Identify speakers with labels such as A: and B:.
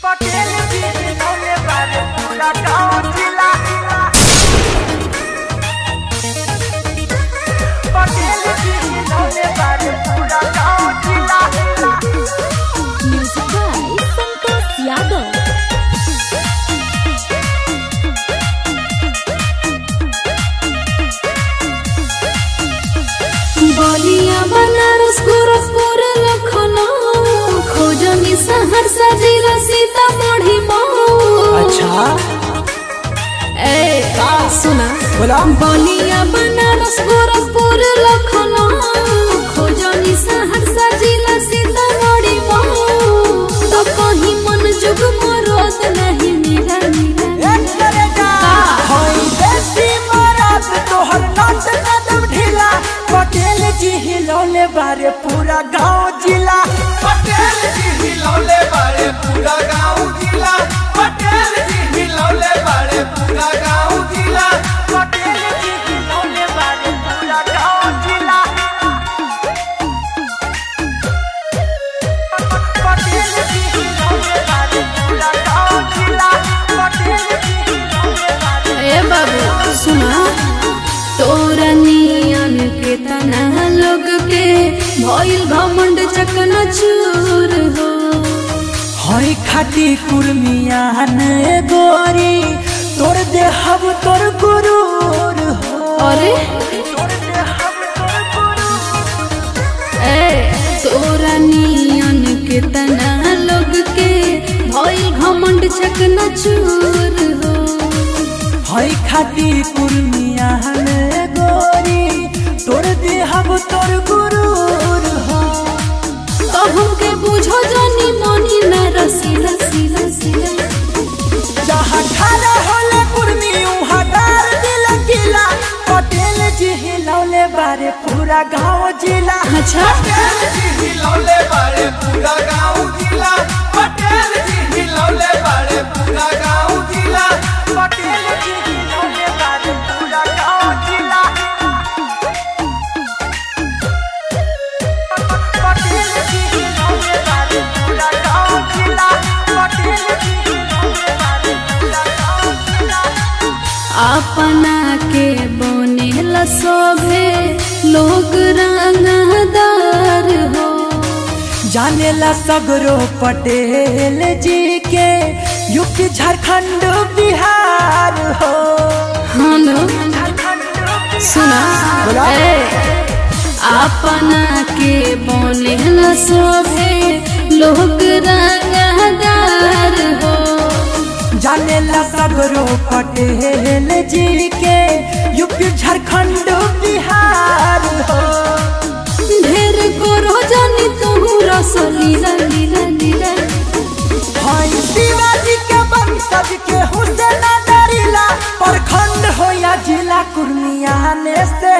A: पटेल जी जिन्होंने बारे पूरा गाँव जिला पटेल जी जिन्होंने बारे पूरा गाँव जिला
B: म्यूजिक बाय संतोष यादव। बलिया बनारस गोरखपुर लखनऊ खोजनी सहरसा जिला सीतामढ़ी मऊ।
A: अच्छा
B: ए सुना
A: बोला
B: बलिया बनारस गोरखपुर लखनऊ खोजनी सहरसा जिला सीतामढ़ी मऊ। तो कहीं मन जुग मरोद नहीं मिला
A: पटेल जी हिलौले बारे पूरा गाँव जिला
C: पटेल जी हिलौले बारे पूरा गाँव जिला पटेल जी हिलौले बारे पूरा गाँव जिला
A: पटेल जी हिलौले बारे पूरा गाँव जिला पटेल जी हिलौले बारे पूरा गाँव जिला पटेल जी हिलौले बारे।
B: ए बाबू सुना तोरा नियन के तना लोग के भइल घमंड चकना चूर हो।
A: हई खाती कुर्मियान गोरी तोर देहब तोर गुरूर हो
B: अरे
A: तोर देहब तोर गुरूर।
B: ए तोरा नियन के तना लोग के भइल घमंड चकना चूर हो।
A: हई खाती कुर्मियान गोरी तोर देहब तोर गुरूर हो
B: तो हमके बुझो जानी मनी न रसी रसी रसी
A: जहाँ खड़ा होले कुर्मी उहाँ डार दिल किला पटेल जी हिलौले बारे पूरा गाँव जिला
B: अच्छा
C: पटेल जी हिलौले बारे पूरा गाँव जिला पटेल जी हिलौले बारे पूरा गाँव जिला
A: पटेल जी हिलौले बारे पूरा गाँव जिला पटेल जी हिलौले बारे पूरा गाँव जिला पटेल जी हिलौले बारे पूरा गाँव जिला।
B: अपना के बनेला शोभे लोग रंगदार हो।
A: जानेला सगरो पटेल जी के यूपी झारखंड बिहार हो
B: हाँ न
A: झारखंड
B: सुना ए अपना के बनेला शोभे लोग रंगदार हो।
A: जानेला सगरो पटेल जी के यूपी झारखंड बिहार हो
B: ढेर करो जानी तू रसलीला लीला लीला।
A: हई शिवाजी के वंशज के हुसैन डरिला प्रखंड हो या जिला कुर्मिया ने से